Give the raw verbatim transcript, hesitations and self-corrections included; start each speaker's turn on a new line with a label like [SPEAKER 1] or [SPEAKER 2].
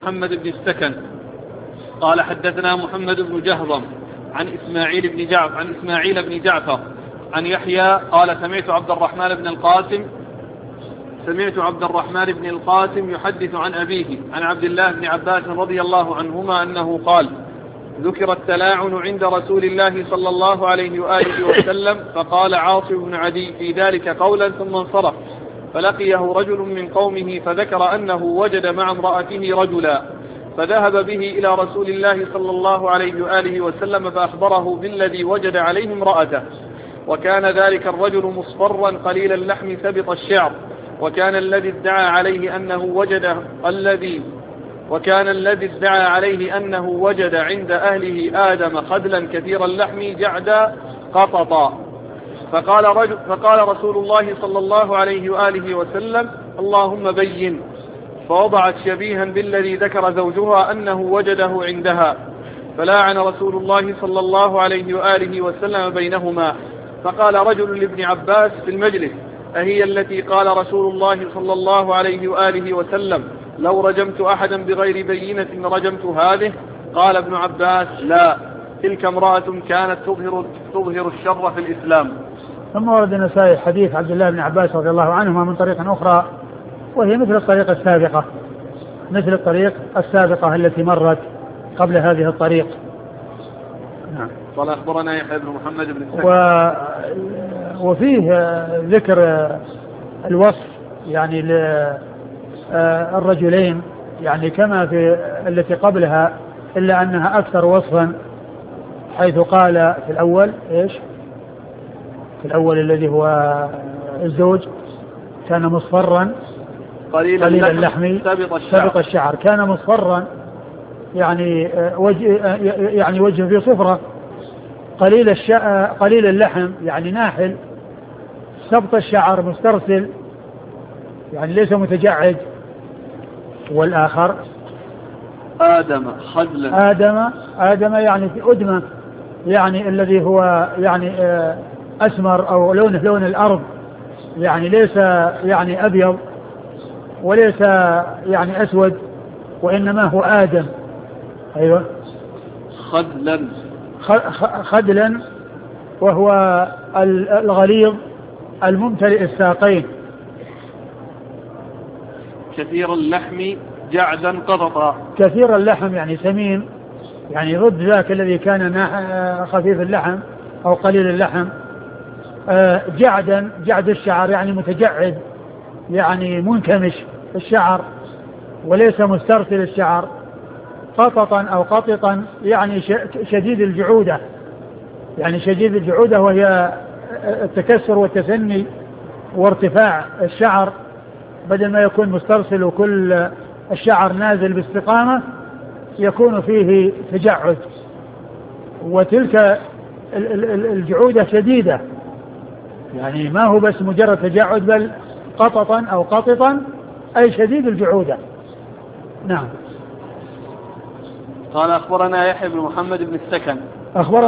[SPEAKER 1] محمد بن السكن قال حدثنا محمد بن جهضم عن إسماعيل بن جعفر عن إسماعيل بن جعفر عن يحيى قال سمعت عبد الرحمن بن القاسم سمعت عبد الرحمن بن القاسم يحدث عن أبيه عن عبد الله بن عباس رضي الله عنهما أنه قال ذكر التلاعن عند رسول الله صلى الله عليه وآله وسلم فقال عاصم بن عدي في ذلك قولا ثم انصرف فلقيه رجل من قومه فذكر أنه وجد مع امرأته رجلا فذهب به إلى رسول الله صلى الله عليه وآله وسلم فأخبره بالذي وجد عليه امرأته وكان ذلك الرجل مصفرا قليل اللحم ثبط الشعر وكان الذي ادعى عليه أنه وجد الذي وكان الذي ادعى عليه أنه وجد عند أهله آدم خدلا كثير اللحم جعدا قططا فقال, رجل فقال رسول الله صلى الله عليه وآله وسلم اللهم بين فوضعت شبيها بالذي ذكر زوجها أنه وجده عندها فلاعن رسول الله صلى الله عليه وآله وسلم بينهما فقال رجل لابن عباس في المجلس أهي التي قال رسول الله صلى الله عليه وآله وسلم لو رجمت أحدا بغير بينة رجمت هذه قال ابن عباس لا تلك امرأة كانت تظهر, تظهر الشر في الإسلام.
[SPEAKER 2] ثم ورد النسائي حديث عبد الله بن عباس رضي الله عنهما من طريق أخرى وهي مثل الطريقة السابقة مثل الطريق السابقة التي مرت قبل هذه الطريق.
[SPEAKER 1] نعم. قال أخبرنا يحيى بن محمد بن السكن
[SPEAKER 2] و... وفيه ذكر الوصف يعني للرجلين يعني كما في التي قبلها إلا أنها أكثر وصفا حيث قال في الأول إيش في الأول الذي هو الزوج كان مصفرا
[SPEAKER 1] قليل,
[SPEAKER 2] قليل اللحم
[SPEAKER 1] سبط الشعر.
[SPEAKER 2] سبط الشعر كان مصفرا يعني وجه يعني وجه في صفرة قليل الشعر قليل اللحم يعني ناحل سبط الشعر مسترسل يعني ليس متجعد. والآخر
[SPEAKER 1] آدم خدلا
[SPEAKER 2] آدم آدم يعني في أدمة يعني الذي هو يعني أسمر أو لونه لون الأرض يعني ليس يعني أبيض وليس يعني أسود وإنما هو آدم. أيوة
[SPEAKER 1] خدلا
[SPEAKER 2] خدلا وهو الغليظ الممتلئ الساقين.
[SPEAKER 1] كثير اللحم جعدا قططا
[SPEAKER 2] كثير اللحم يعني سمين يعني ضد ذاك الذي كان خفيف اللحم أو قليل اللحم. جعدا جعد الشعر يعني متجعد يعني منكمش الشعر وليس مسترسل الشعر. قططا أو قططا يعني شديد الجعودة يعني شديد الجعودة وهي التكسر والتثني وارتفاع الشعر بدل ما يكون مسترسل وكل الشعر نازل باستقامة يكون فيه تجعد. وتلك الجعودة شديدة يعني ما هو بس مجرد تجعد بل قططا أو قططا أي شديد الجعودة. نعم.
[SPEAKER 1] قال أخبرنا يحيى بن محمد بن السكن
[SPEAKER 2] أخبر